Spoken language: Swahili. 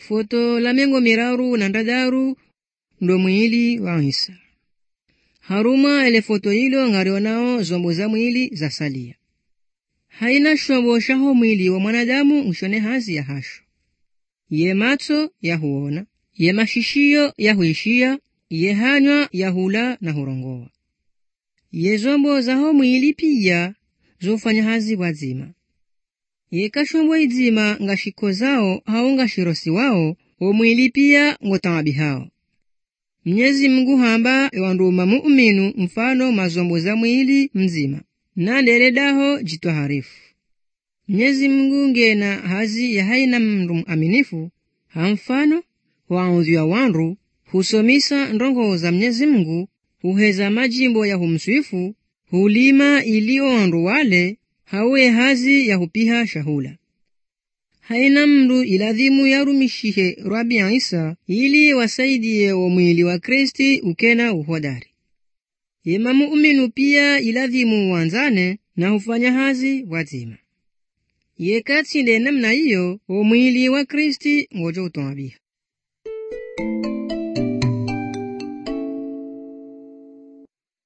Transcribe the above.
Foto la mengo miraru na ndadaru ndo mwili wa Isa. Haruma ele foto hilo ngarionao zombo za mwili za salia. Haina shombo shaho mwili wa mwanadamu mshone hazi ya hasho. Ye macho ya huona, ye mashishio ya huishia, ye hanywa ya hula na hurongoa. Ye zombo za ho mwili pia zofanya hazi wazima. Ye kashombo izima ngashiko zao haunga shirosi wao, o mwili pia ngotawabi hao. Mwenyezi Mungu hamba ewanduma muuminu mfano mazombo za mwili mzima. Na nderedaho jitwaharifu. Mwenyezi Mungu ngena hazi ya haina mndu aminifu, hamfano waudhiwa wandu, husomisa ndongo za Mwenyezi Mungu, huheza majimbo ya humswifu, hulima ilio wandu wale, hawe hazi ya hupiha shahula. Haina mndu iladhimu ya rumishihe Rabi Isa ili wasaidie wa mwili wa Kristi ukena uhodari. Yema muuminu pia iladhimu wanzane na hufanya hazi wazima. Yekati namna hiyo wa mwili wa Kristi ngojo utoabiha.